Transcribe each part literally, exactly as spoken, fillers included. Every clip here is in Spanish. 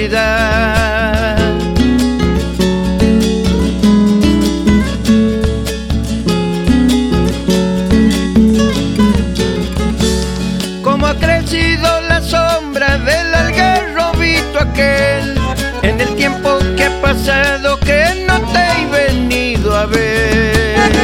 felicidad. Como ha crecido la sombra del algarrobito aquel, en el tiempo que ha pasado que no te he venido a ver.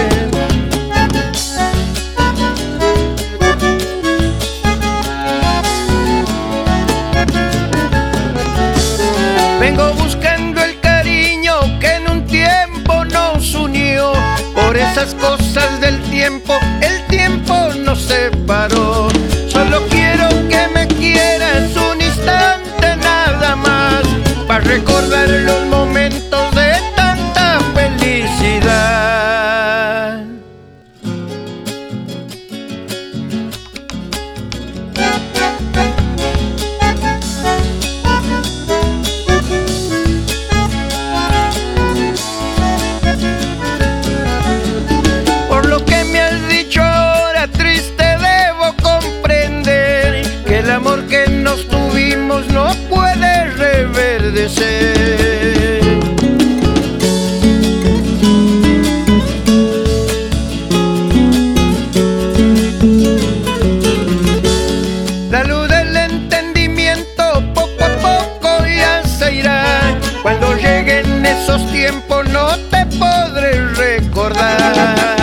Vengo buscando el cariño que en un tiempo nos unió. Por esas cosas del tiempo, el tiempo nos separó. Solo quiero que me quieras un instante nada más, para recordar los momentos de tanta felicidad. Por lo que me has dicho ahora, triste debo comprender que el amor que nos tuvimos no puede reverdecer. La luz del entendimiento poco a poco ya se irá. Cuando lleguen esos tiempos no te podré recordar.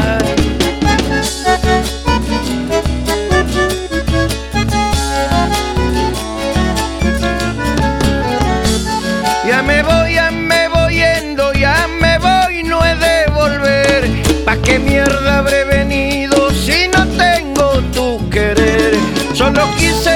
Ya me voy, ya me voy yendo, ya me voy, no he de volver. ¿Pa' qué mierda habré venido si no tengo tu querer? Solo quise